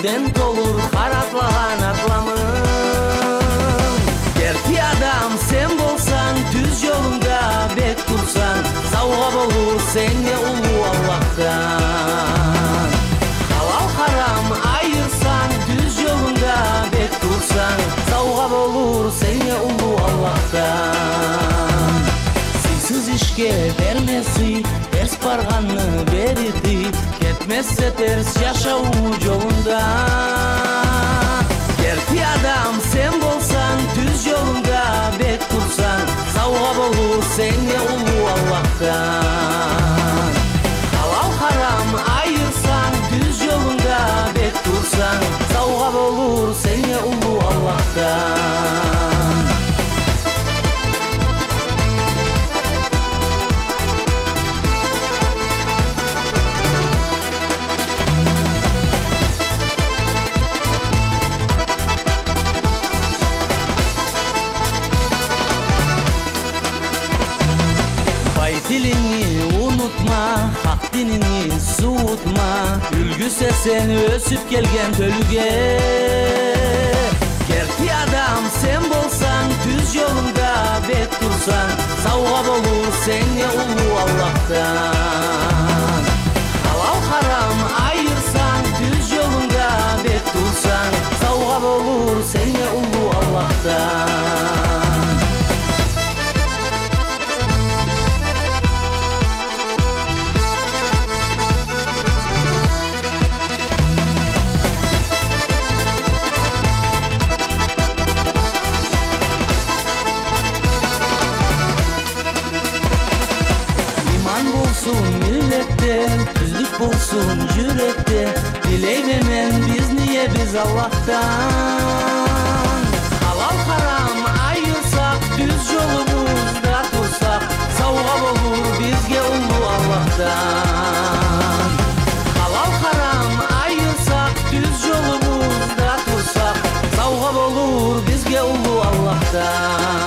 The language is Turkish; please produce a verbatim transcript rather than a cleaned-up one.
Student olur haratlagan aklamın. Gerti adam sen bolsan, düz yolunda bek tursan, savga bolur senge ulu Allah'tan. Halal haram ayırsan, düz yolunda bek tursan, savga bolur senge ulu Allah'tan. Siz işke vermesi, ters barganını beridi, ketmezse ters yaşavu yolunda. Gerti adam sen bolsan, düz yolunda bek tursan, savga bolur senge ulu Allah'tan. Halal haram ayırsan, düz yolunda bek tursan, savga bolur senge ulu Allah'tan. Dilini unutma, hak dinini soğutma, ülgüse sen ösüp gelgen tölüge. Gerti adam sen bolsan, düz yolunda bek tursan, savga bolur senge ulu Allah'tan. Halal haram ayırsan, düz yolunda bek tursan, savga bolur senge ulu Allah'tan. Millette, düzlük bulsun yürekte, dileylemem biz niye biz Allah'tan. Halal haram ayırsak, düz yolumuzda tursak, savga olur bizge ulu Allah'tan. Halal haram ayırsak, düz yolumuzda tursak, savga olur bizge ulu Allah'tan.